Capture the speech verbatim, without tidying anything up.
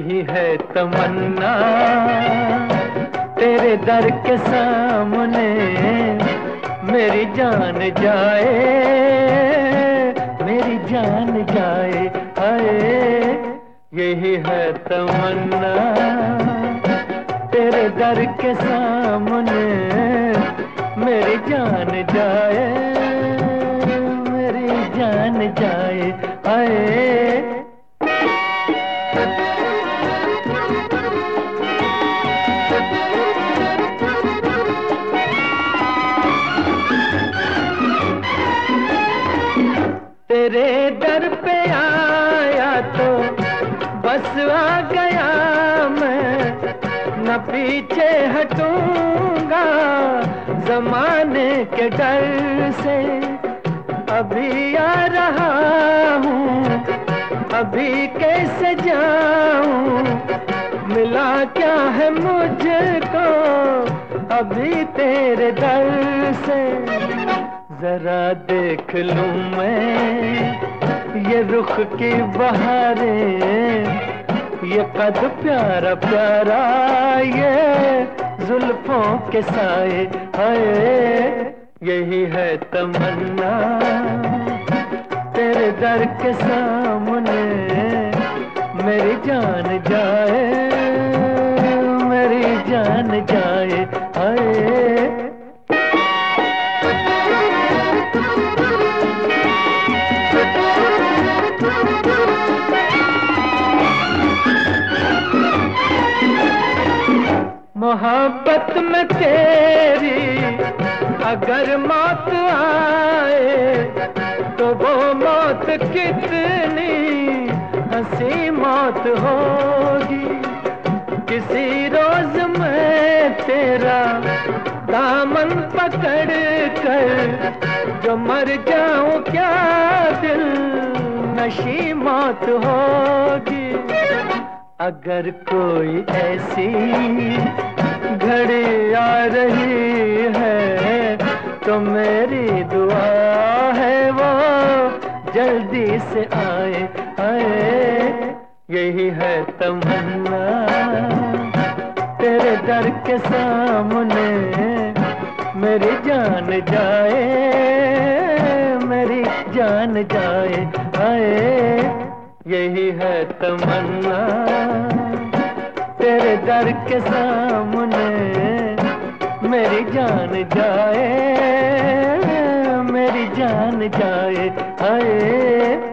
यही है तमन्ना तेरे दर के सामने मेरी जान जाए, मेरी जान जाए हाय। यही है तमन्ना तेरे दर के सामने मेरी जान जाए, मेरी जान जाए हाय। तेरे दर पे आया तो बस आ गया मैं, न पीछे हटूंगा जमाने के डर से। अभी आ रहा हूँ अभी कैसे जाऊँ, मिला क्या है मुझको अभी तेरे दर से। जरा देख लूं मैं ये रुख की बहारें, ये कद प्यारा प्यारा ये जुल्फों के साए हाय। यही है तमन्ना तेरे दर के सामने मेरी जान जाए, मेरी जान जाए हाय। मोहब्बत में तेरी अगर मौत आए तो वो मौत कितनी हंसी मौत होगी। किसी रोज मैं तेरा दामन पकड़ कर जो मर जाऊं क्या दिल नशी मौत होगी। अगर कोई ऐसी घड़ी आ रही है तो मेरी दुआ है वो जल्दी से आए आए। यही है तमन्ना तेरे दर के सामने मेरी जान जाए, मेरी जान जाए आए। यही है तमन्ना तेरे दर के सामने मेरी जान जाए, मेरी जान जाए हाय।